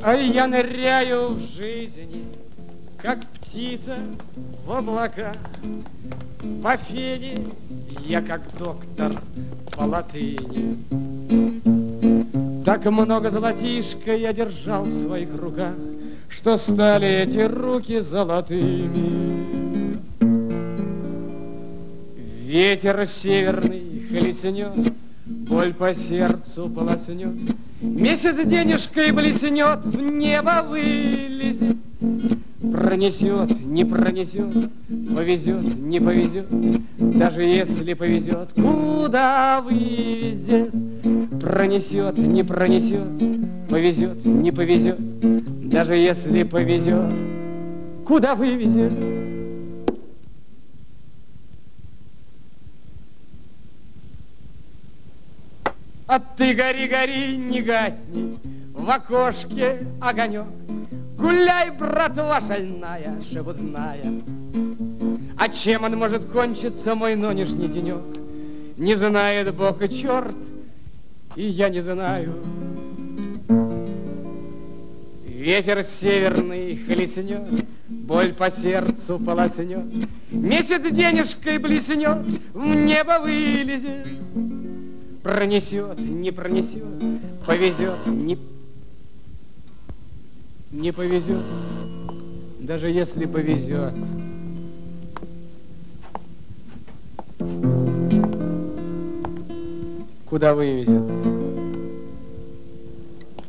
А я ныряю в жизни, как птица в облаках. По фене я как доктор по латыни. Так много золотишка я держал в своих руках, что стали эти руки золотыми. Ветер северный хлестнет, боль по сердцу полоснет. Месяц денежкой блеснет, в небо вылезет. Пронесет, не пронесет, повезет, не повезет. Даже если повезет, куда вывезет. Пронесет, не пронесет, повезет, не повезет. Даже если повезет, куда вывезет. А ты гори, гори, не гасни, в окошке огонек. Гуляй, братва шальная, шебутная. А чем он может кончиться, мой нынешний денек? Не знает Бог и черт, и я не знаю. Ветер северный хлестнет, боль по сердцу полоснет. Месяц денежкой блеснет, в небо вылезет. Пронесет, не пронесет, повезет, не повезет. Даже если повезет. Куда вывезет?